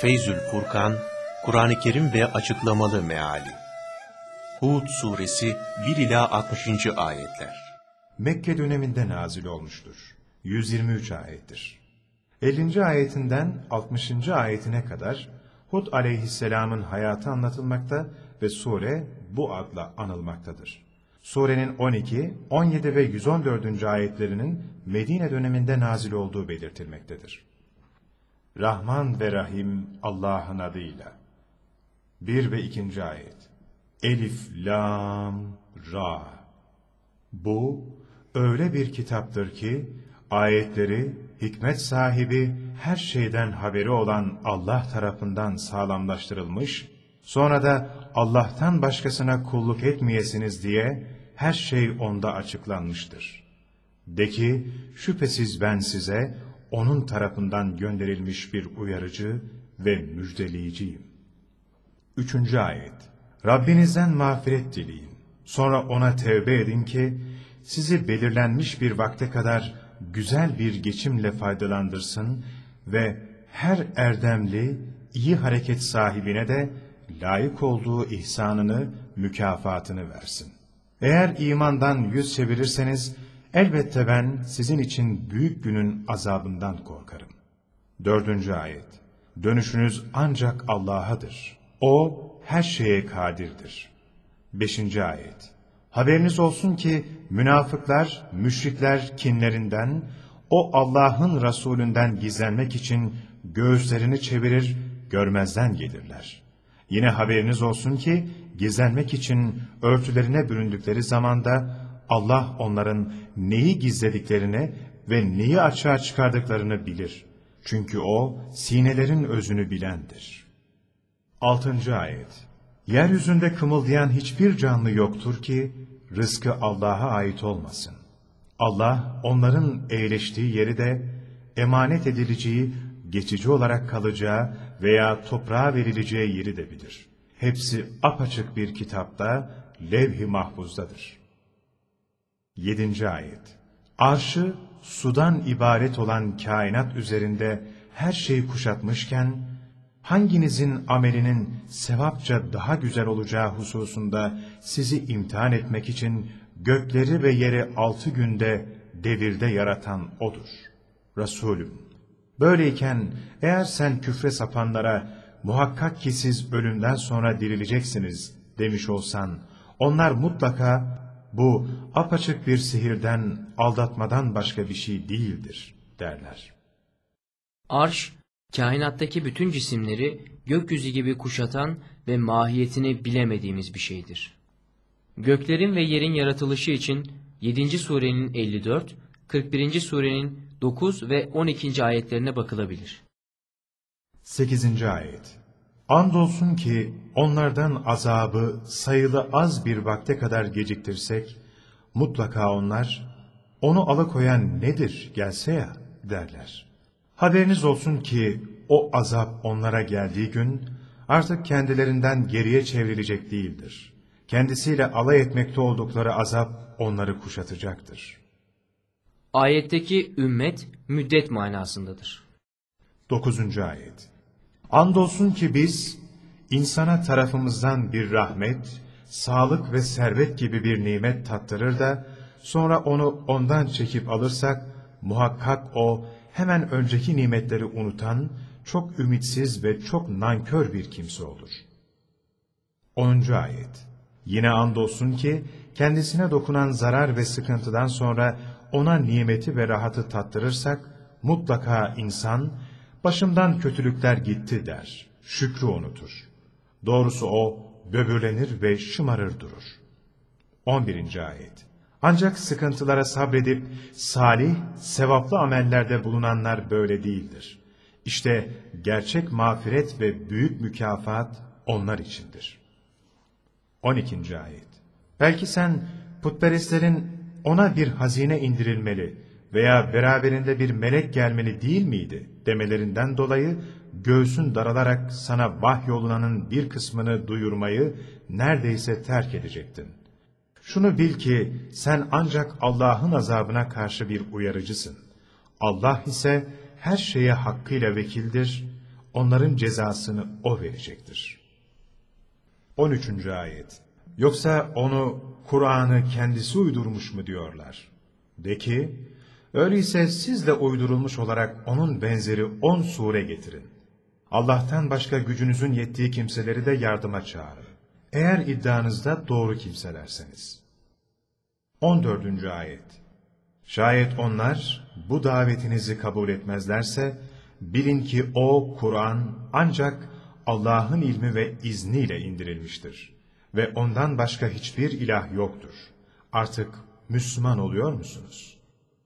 Feyzül Furkan, Kur'an-ı Kerim ve açıklamalı meali. Hud suresi 1 ila 60. ayetler. Mekke döneminde nazil olmuştur. 123 ayettir. 50. ayetinden 60. ayetine kadar Hud aleyhisselamın hayatı anlatılmakta ve sure bu adla anılmaktadır. Surenin 12, 17 ve 114. ayetlerinin Medine döneminde nazil olduğu belirtilmektedir. Rahman ve Rahim Allah'ın adıyla. 1 ve 2. ayet. Elif, Lam, Ra. Bu öyle bir kitaptır ki ayetleri hikmet sahibi, her şeyden haberi olan Allah tarafından sağlamlaştırılmış, sonra da Allah'tan başkasına kulluk etmeyesiniz diye her şey onda açıklanmıştır. De ki, şüphesiz ben size onun tarafından gönderilmiş bir uyarıcı ve müjdeleyiciyim. 3. ayet. Rabbinizden mağfiret dileyin. Sonra ona tevbe edin ki, sizi belirlenmiş bir vakte kadar güzel bir geçimle faydalandırsın ve her erdemli, iyi hareket sahibine de layık olduğu ihsanını, mükafatını versin. Eğer imandan yüz çevirirseniz, elbette ben sizin için büyük günün azabından korkarım. 4. ayet. Dönüşünüz ancak Allah'adır. O her şeye kadirdir. 5. ayet. Haberiniz olsun ki münafıklar, müşrikler kinlerinden, o Allah'ın Resulünden gizlenmek için göğüslerini çevirir, görmezden gelirler. Yine haberiniz olsun ki gizlenmek için örtülerine büründükleri zamanda Allah onların neyi gizlediklerini ve neyi açığa çıkardıklarını bilir. Çünkü O sinelerin özünü bilendir. 6. ayet. Yeryüzünde kımıldayan hiçbir canlı yoktur ki rızkı Allah'a ait olmasın. Allah onların eğleştiği yeri de emanet edileceği, geçici olarak kalacağı veya toprağa verileceği yeri de bilir. Hepsi apaçık bir kitapta, levh-i mahfuzdadır. 7. ayet. Arşı sudan ibaret olan kainat üzerinde her şeyi kuşatmışken, hanginizin amelinin sevapça daha güzel olacağı hususunda sizi imtihan etmek için gökleri ve yeri 6 günde devirde yaratan O'dur. Resulüm, böyleyken eğer sen küfre sapanlara muhakkak ki siz ölümden sonra dirileceksiniz demiş olsan, onlar mutlaka bu apaçık bir sihirden, aldatmadan başka bir şey değildir derler. Arş, kainattaki bütün cisimleri gökyüzü gibi kuşatan ve mahiyetini bilemediğimiz bir şeydir. Göklerin ve yerin yaratılışı için 7. surenin 54, 41. surenin 9 ve 12. ayetlerine bakılabilir. 8. ayet. Andolsun ki onlardan azabı sayılı az bir vakte kadar geciktirsek, mutlaka onlar, onu alıkoyan nedir gelse ya derler. Haberiniz olsun ki o azap onlara geldiği gün artık kendilerinden geriye çevrilecek değildir. Kendisiyle alay etmekte oldukları azap onları kuşatacaktır. Ayetteki ümmet, müddet manasındadır. 9. ayet. Andolsun ki biz insana tarafımızdan bir rahmet, sağlık ve servet gibi bir nimet tattırır da sonra onu ondan çekip alırsak muhakkak o hemen önceki nimetleri unutan, çok ümitsiz ve çok nankör bir kimse olur. 10. ayet. Yine andolsun ki kendisine dokunan zarar ve sıkıntıdan sonra ona nimeti ve rahatı tattırırsak mutlaka insan başımdan kötülükler gitti der, şükrü unutur. Doğrusu o böbürlenir ve şımarır durur. 11. ayet. Ancak sıkıntılara sabredip salih, sevaplı amellerde bulunanlar böyle değildir. İşte gerçek mağfiret ve büyük mükafat onlar içindir. 12. ayet. Belki sen putperestlerin ona bir hazine indirilmeli veya beraberinde bir melek gelmeli değil miydi demelerinden dolayı göğsün daralarak sana vahyolunanın bir kısmını duyurmayı neredeyse terk edecektin. Şunu bil ki sen ancak Allah'ın azabına karşı bir uyarıcısın. Allah ise her şeye hakkıyla vekildir. onların cezasını O verecektir. 13. ayet. Yoksa onu, Kur'an'ı kendisi uydurmuş mu diyorlar? De ki, öyleyse siz de uydurulmuş olarak onun benzeri 10 sure getirin. Allah'tan başka gücünüzün yettiği kimseleri de yardıma çağırın. Eğer iddianızda doğru kimselerseniz. 14. ayet. Şayet onlar bu davetinizi kabul etmezlerse, bilin ki o Kur'an ancak Allah'ın ilmi ve izniyle indirilmiştir. Ve ondan başka hiçbir ilah yoktur. Artık Müslüman oluyor musunuz?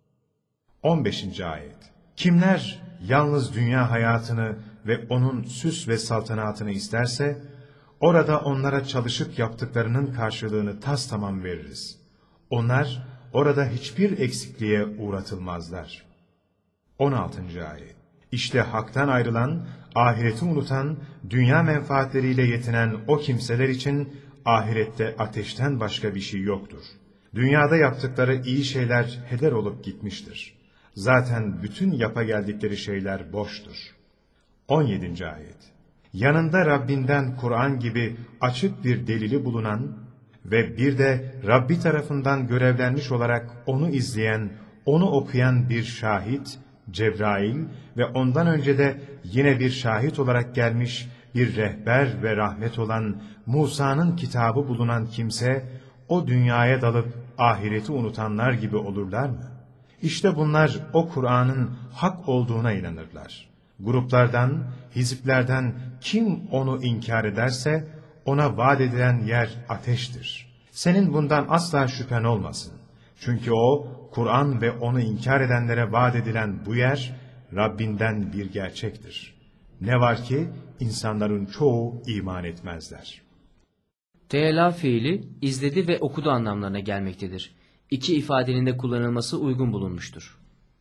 15. ayet. Kimler yalnız dünya hayatını ve onun süs ve saltanatını isterse, orada onlara çalışıp yaptıklarının karşılığını tastamam veririz. Onlar orada hiçbir eksikliğe uğratılmazlar. 16. ayet. İşte haktan ayrılan, ahireti unutan, dünya menfaatleriyle yetinen o kimseler için ahirette ateşten başka bir şey yoktur. Dünyada yaptıkları iyi şeyler heder olup gitmiştir. Zaten bütün yapa geldikleri şeyler boştur. 17. ayet. Yanında Rabbinden Kur'an gibi açık bir delili bulunan ve bir de Rabbi tarafından görevlenmiş olarak onu izleyen, onu okuyan bir şahit, Cebrail ve ondan önce de yine bir şahit olarak gelmiş bir rehber ve rahmet olan Musa'nın kitabı bulunan kimse, o dünyaya dalıp ahireti unutanlar gibi olurlar mı? İşte bunlar o Kur'an'ın hak olduğuna inanırlar. Gruplardan, hiziplerden kim onu inkar ederse, ona vaat edilen yer ateştir. Senin bundan asla şüphen olmasın. Çünkü o, Kur'an ve onu inkar edenlere vaat edilen bu yer, Rabbinden bir gerçektir. Ne var ki, insanların çoğu iman etmezler. Teala fiili izledi ve okudu anlamlarına gelmektedir. İki ifadenin de kullanılması uygun bulunmuştur.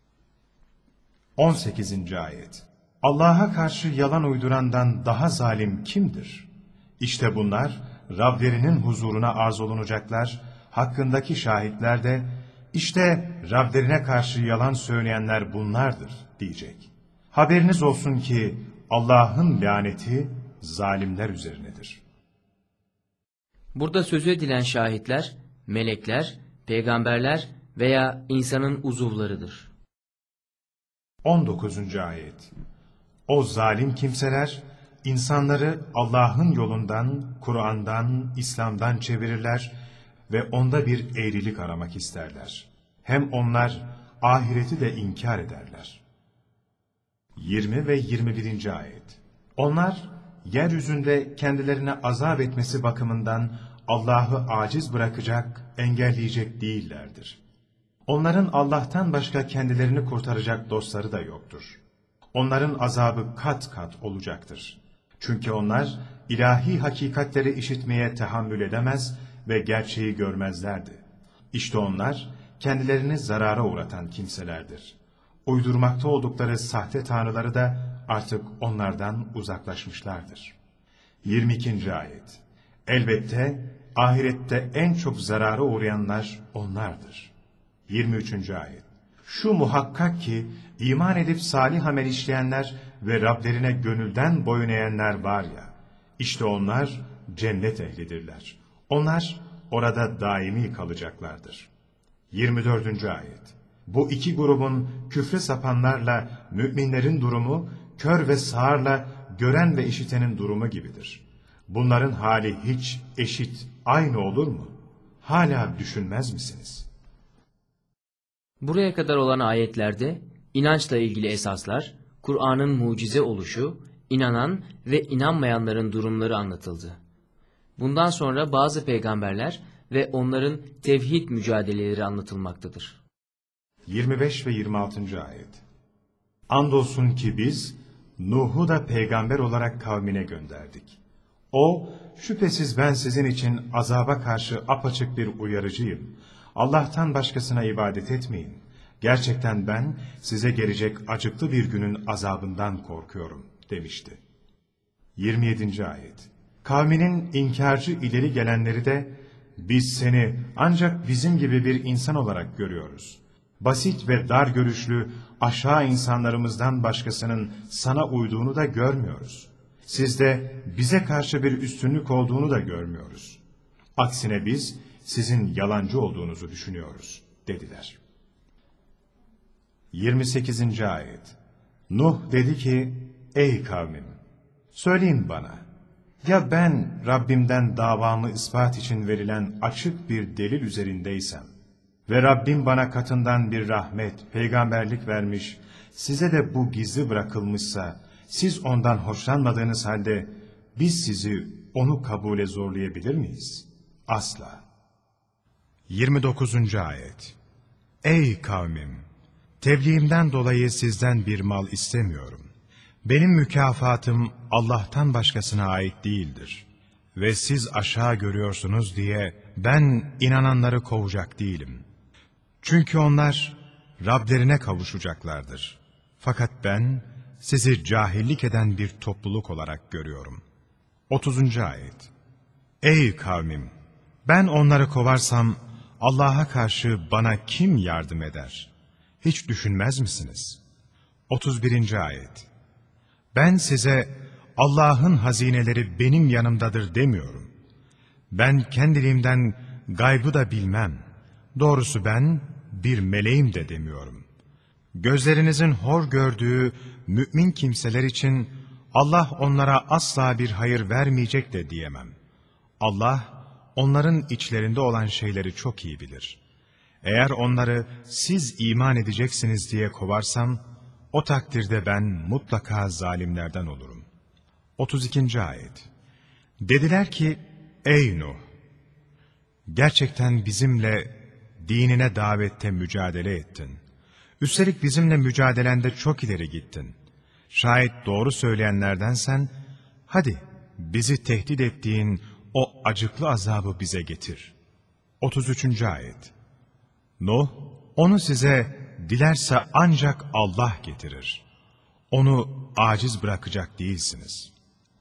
18. ayet. Allah'a karşı yalan uydurandan daha zalim kimdir? İşte bunlar Rablerinin huzuruna arz olunacaklar, hakkındaki şahitler de işte Rablerine karşı yalan söyleyenler bunlardır diyecek. Haberiniz olsun ki Allah'ın laneti zalimler üzerinedir. Burada sözü edilen şahitler, melekler, peygamberler veya insanın uzuvlarıdır. 19. ayet. O zalim kimseler, insanları Allah'ın yolundan, Kur'an'dan, İslam'dan çevirirler ve onda bir eğrilik aramak isterler. Hem onlar ahireti de inkar ederler. 20 ve 21. ayet. Onlar, yeryüzünde kendilerine azap etmesi bakımından Allah'ı aciz bırakacak, engelleyecek değillerdir. Onların Allah'tan başka kendilerini kurtaracak dostları da yoktur. Onların azabı kat kat olacaktır. Çünkü onlar ilahi hakikatleri işitmeye tahammül edemez ve gerçeği görmezlerdi. İşte onlar kendilerini zarara uğratan kimselerdir. Uydurmakta oldukları sahte tanrıları da artık onlardan uzaklaşmışlardır. 22. ayet. Elbette ahirette en çok zarara uğrayanlar onlardır. 23. ayet. Şu muhakkak ki iman edip salih amel işleyenler ve Rablerine gönülden boyun eğenler var ya, işte onlar cennet ehlidirler. Onlar orada daimi kalacaklardır. 24. ayet. Bu iki grubun küfre sapanlarla müminlerin durumu, kör ve sağırla gören ve işitenin durumu gibidir. Bunların hali hiç eşit, aynı olur mu? Hala düşünmez misiniz? Buraya kadar olan ayetlerde inançla ilgili esaslar, Kur'an'ın mucize oluşu, inanan ve inanmayanların durumları anlatıldı. Bundan sonra bazı peygamberler ve onların tevhid mücadeleleri anlatılmaktadır. 25 ve 26. ayet. Andolsun ki biz Nuh'u da peygamber olarak kavmine gönderdik. O, şüphesiz ben sizin için azaba karşı apaçık bir uyarıcıyım. Allah'tan başkasına ibadet etmeyin. Gerçekten ben size gelecek acıklı bir günün azabından korkuyorum demişti. 27. ayet. Kavminin inkarcı ileri gelenleri de biz seni ancak bizim gibi bir insan olarak görüyoruz. Basit ve dar görüşlü aşağı insanlarımızdan başkasının sana uyduğunu da görmüyoruz. Sizde bize karşı bir üstünlük olduğunu da görmüyoruz. Aksine biz sizin yalancı olduğunuzu düşünüyoruz, dediler. 28. Ayet. Nuh dedi ki, ey kavmim, söyleyin bana, ya ben Rabbimden davamı ispat için verilen açık bir delil üzerindeysem ve Rabbim bana katından bir rahmet, peygamberlik vermiş, size de bu gizli bırakılmışsa, siz ondan hoşlanmadığınız halde biz sizi onu kabule zorlayabilir miyiz? Asla. 29. Ayet. Ey kavmim! Tebliğimden dolayı sizden bir mal istemiyorum. Benim mükafatım Allah'tan başkasına ait değildir. Ve siz aşağı görüyorsunuz diye ben inananları kovacak değilim. Çünkü onlar Rablerine kavuşacaklardır. Fakat ben sizi cahillik eden bir topluluk olarak görüyorum. 30. Ayet. Ey kavmim! Ben onları kovarsam Allah'a karşı bana kim yardım eder? Hiç düşünmez misiniz? 31. Ayet. Ben size Allah'ın hazineleri benim yanımdadır demiyorum. Ben kendiliğimden gaybı da bilmem. Doğrusu ben bir meleğim de demiyorum. Gözlerinizin hor gördüğü mümin kimseler için Allah onlara asla bir hayır vermeyecek de diyemem. Allah onların içlerinde olan şeyleri çok iyi bilir. Eğer onları siz iman edeceksiniz diye kovarsam, o takdirde ben mutlaka zalimlerden olurum. 32. Ayet. Dediler ki, ey Nuh! Gerçekten bizimle dinine davette mücadele ettin. Üstelik bizimle mücadelende çok ileri gittin. Şayet doğru söyleyenlerdensen, hadi bizi tehdit ettiğin o acıklı azabı bize getir. 33. Ayet. Nuh, onu size dilerse ancak Allah getirir. Onu aciz bırakacak değilsiniz.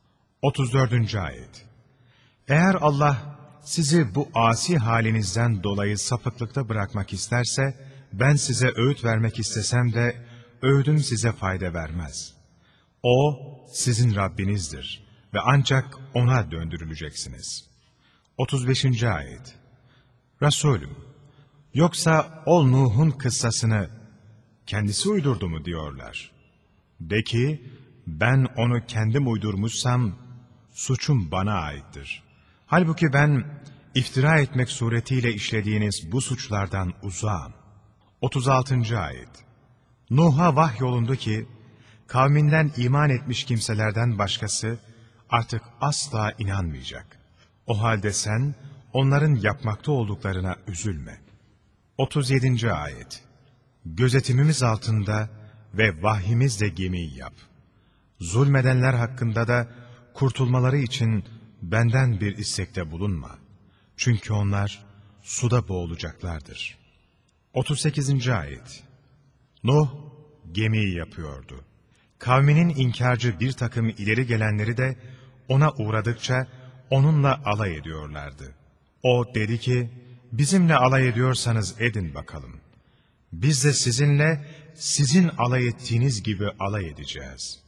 34. Ayet. Eğer Allah sizi bu asi halinizden dolayı sapıklıkta bırakmak isterse, ben size öğüt vermek istesem de öğüdüm size fayda vermez. O sizin Rabbinizdir ve ancak O'na döndürüleceksiniz. 35. Ayet. Resulüm, yoksa o Nuh'un kıssasını kendisi uydurdu mu diyorlar. De ki, ben onu kendim uydurmuşsam, suçum bana aittir. Halbuki ben iftira etmek suretiyle işlediğiniz bu suçlardan uzağım. 36. Ayet. Nuh'a vahyolundu ki, kavminden iman etmiş kimselerden başkası artık asla inanmayacak. O halde sen onların yapmakta olduklarına üzülme. 37. Ayet. Gözetimimiz altında ve vahyimizle gemiyi yap. Zulmedenler hakkında da kurtulmaları için benden bir istekte bulunma. Çünkü onlar suda boğulacaklardır. 38. Ayet. Nuh gemiyi yapıyordu. Kavminin inkarcı bir takım ileri gelenleri de ona uğradıkça onunla alay ediyorlardı. O dedi ki, bizimle alay ediyorsanız edin bakalım. Biz de sizinle sizin alay ettiğiniz gibi alay edeceğiz.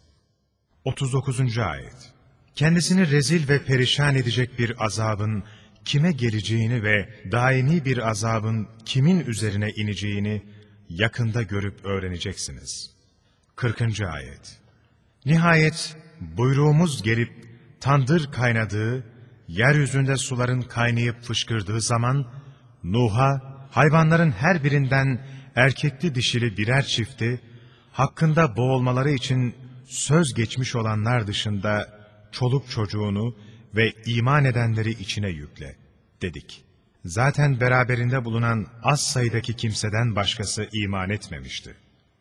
39. Ayet. Kendisini rezil ve perişan edecek bir azabın kime geleceğini ve daimi bir azabın kimin üzerine ineceğini yakında görüp öğreneceksiniz. 40. Ayet. Nihayet buyruğumuz gelip tandır kaynadığı, yeryüzünde suların kaynayıp fışkırdığı zaman, Nuh'a hayvanların her birinden erkekli dişili birer çifti, hakkında boğulmaları için söz geçmiş olanlar dışında çoluk çocuğunu ve iman edenleri içine yükle, dedik. Zaten beraberinde bulunan az sayıdaki kimseden başkası iman etmemişti.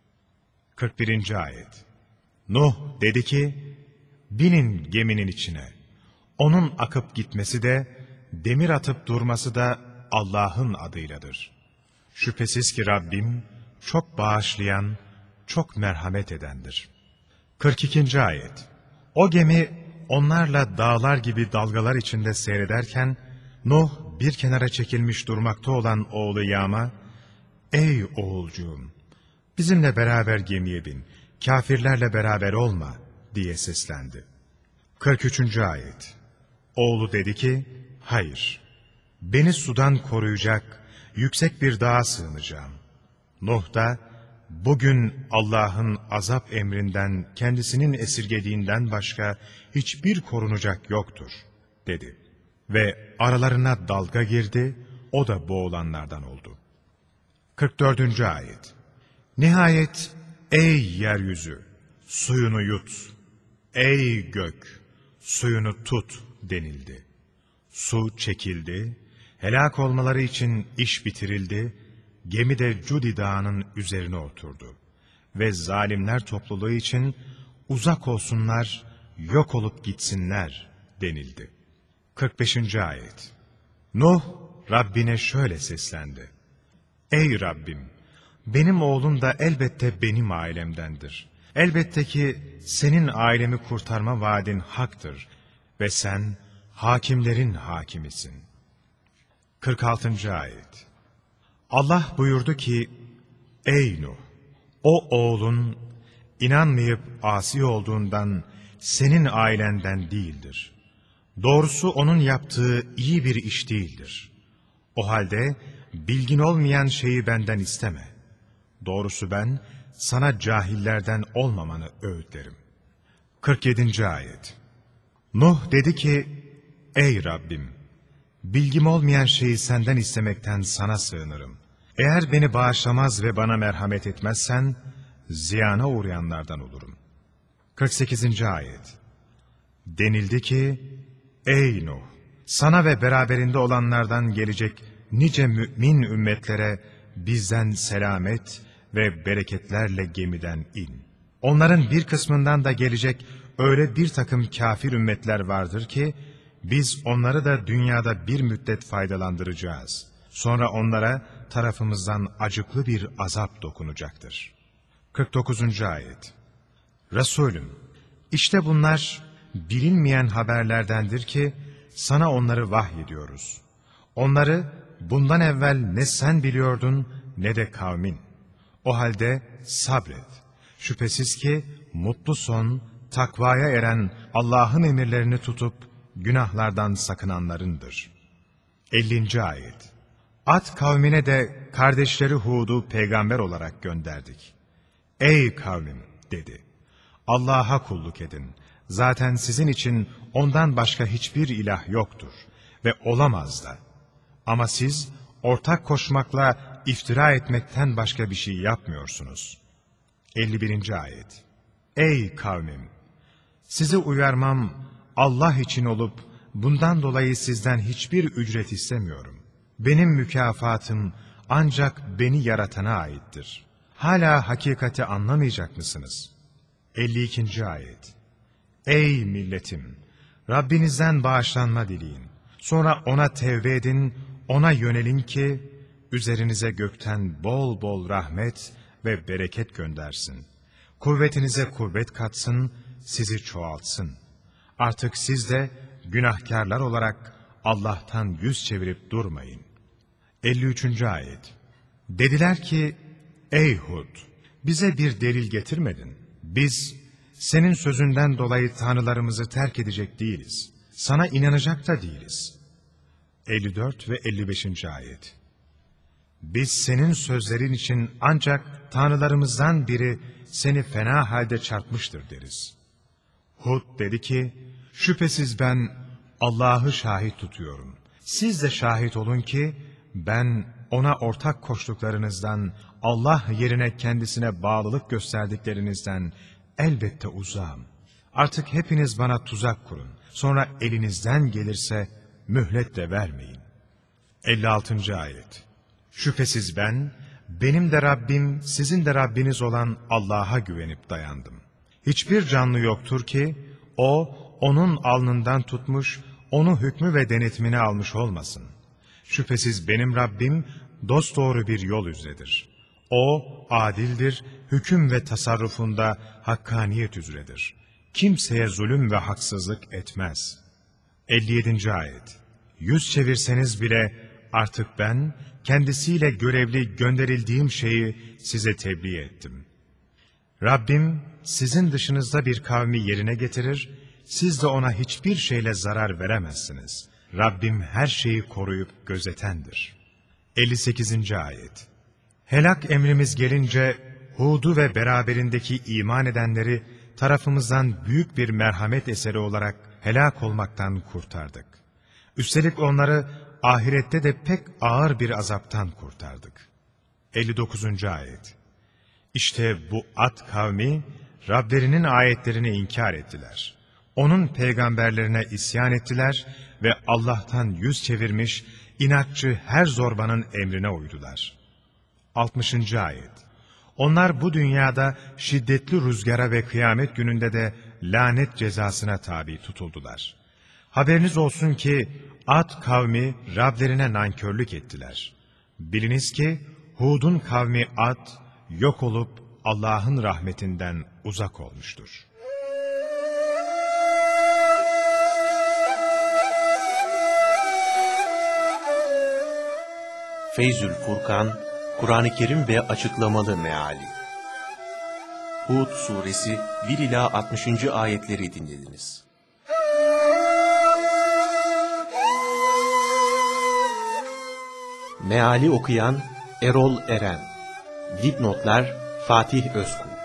41. Ayet. Nuh dedi ki, binin geminin içine. Onun akıp gitmesi de, demir atıp durması da Allah'ın adıyladır. Şüphesiz ki Rabbim çok bağışlayan, çok merhamet edendir. 42. Ayet. O gemi onlarla dağlar gibi dalgalar içinde seyrederken, Nuh bir kenara çekilmiş durmakta olan oğlu Yam'a, ''Ey oğulcuğum, bizimle beraber gemiye bin, kâfirlerle beraber olma.'' diye seslendi. 43. Ayet. Oğlu dedi ki, ''Hayır, beni sudan koruyacak yüksek bir dağa sığınacağım.'' Nuh da, ''Bugün Allah'ın azap emrinden kendisinin esirgediğinden başka hiçbir korunacak yoktur.'' dedi. Ve aralarına dalga girdi, o da boğulanlardan oldu. 44. Ayet. Nihayet ey yeryüzü, suyunu yut, ey gök, suyunu tut denildi. Su çekildi, helak olmaları için iş bitirildi, gemi de Cudi Dağı'nın üzerine oturdu. Ve zalimler topluluğu için uzak olsunlar, yok olup gitsinler denildi. 45. Ayet. Nuh Rabbine şöyle seslendi. Ey Rabbim! Benim oğlum da elbette benim ailemdendir. Elbette ki senin ailemi kurtarma vaadin haktır ve sen hakimlerin hakimisin. 46. Ayet. Allah buyurdu ki, ey Nuh! O oğlun inanmayıp asi olduğundan senin ailenden değildir. Doğrusu onun yaptığı iyi bir iş değildir. O halde bilgin olmayan şeyi benden isteme. Doğrusu ben sana cahillerden olmamanı öğütlerim. 47. Ayet. Nuh dedi ki, ey Rabbim! Bilgim olmayan şeyi senden istemekten sana sığınırım. Eğer beni bağışlamaz ve bana merhamet etmezsen, ziyana uğrayanlardan olurum. 48. Ayet. Denildi ki, ey Nuh! Sana ve beraberinde olanlardan gelecek nice mümin ümmetlere bizden selamet ve bereketlerle gemiden in. Onların bir kısmından da gelecek öyle bir takım kafir ümmetler vardır ki, biz onları da dünyada bir müddet faydalandıracağız. Sonra onlara tarafımızdan acıklı bir azap dokunacaktır. 49. Ayet. Resulüm, işte bunlar bilinmeyen haberlerdendir ki, sana onları vahyediyoruz. Onları bundan evvel ne sen biliyordun ne de kavmin. O halde sabret. Şüphesiz ki mutlu son, takvaya eren Allah'ın emirlerini tutup günahlardan sakınanlarındır. 50. Ayet. Ad kavmine de kardeşleri Hud'u peygamber olarak gönderdik. Ey kavmim dedi. Allah'a kulluk edin. Zaten sizin için ondan başka hiçbir ilah yoktur ve olamaz da. Ama siz ortak koşmakla iftira etmekten başka bir şey yapmıyorsunuz. 51. Ayet. Ey kavmim! Sizi uyarmam Allah için olup bundan dolayı sizden hiçbir ücret istemiyorum. Benim mükafatım ancak beni yaratana aittir. Hala hakikati anlamayacak mısınız? 52. Ayet. Ey milletim! Rabbinizden bağışlanma dileyin. Sonra ona tevbe edin, ona yönelin ki, üzerinize gökten bol bol rahmet ve bereket göndersin. Kuvvetinize kuvvet katsın, sizi çoğaltsın. Artık siz de günahkarlar olarak Allah'tan yüz çevirip durmayın. 53. Ayet. Dediler ki, ey Hud! Bize bir delil getirmedin. Biz senin sözünden dolayı tanrılarımızı terk edecek değiliz. Sana inanacak da değiliz. 54 ve 55. Ayet. Biz senin sözlerin için ancak tanrılarımızdan biri seni fena halde çarpmıştır deriz. Hud dedi ki, şüphesiz ben Allah'ı şahit tutuyorum. Siz de şahit olun ki ben ona ortak koştuklarınızdan, Allah yerine kendisine bağlılık gösterdiklerinizden elbette uzağım. Artık hepiniz bana tuzak kurun. Sonra elinizden gelirse mühlet de vermeyin. 56. Ayet. Şüphesiz ben, benim de Rabbim, sizin de Rabbiniz olan Allah'a güvenip dayandım. Hiçbir canlı yoktur ki, o, onun alnından tutmuş, onu hükmü ve denetimini almış olmasın. Şüphesiz benim Rabbim, dosdoğru bir yol üzeredir. O, adildir, hüküm ve tasarrufunda hakkaniyet üzeredir. Kimseye zulüm ve haksızlık etmez. 57. Ayet. Yüz çevirseniz bile artık ben kendisiyle görevli gönderildiğim şeyi size tebliğ ettim. Rabbim sizin dışınızda bir kavmi yerine getirir, siz de ona hiçbir şeyle zarar veremezsiniz. Rabbim her şeyi koruyup gözetendir. 58. Ayet. Helak emrimiz gelince Hud'u ve beraberindeki iman edenleri tarafımızdan büyük bir merhamet eseri olarak helak olmaktan kurtardık. Üstelik onları ahirette de pek ağır bir azaptan kurtardık. 59. Ayet. İşte bu Ad kavmi Rablerinin ayetlerini inkar ettiler. Onun peygamberlerine isyan ettiler ve Allah'tan yüz çevirmiş, inatçı her zorbanın emrine uydular. 60. Ayet. Onlar bu dünyada şiddetli rüzgara ve kıyamet gününde de lanet cezasına tabi tutuldular. Haberiniz olsun ki Ad kavmi Rablerine nankörlük ettiler. Biliniz ki Hud'un kavmi Ad yok olup Allah'ın rahmetinden uzak olmuştur. Feyzül Furkan, Kur'an-ı Kerim ve açıklamalı meali. Hud suresi 1 ila 60. ayetleri dinlediniz. Meali okuyan Erol Eren. Dipnotlar Fatih Özkul.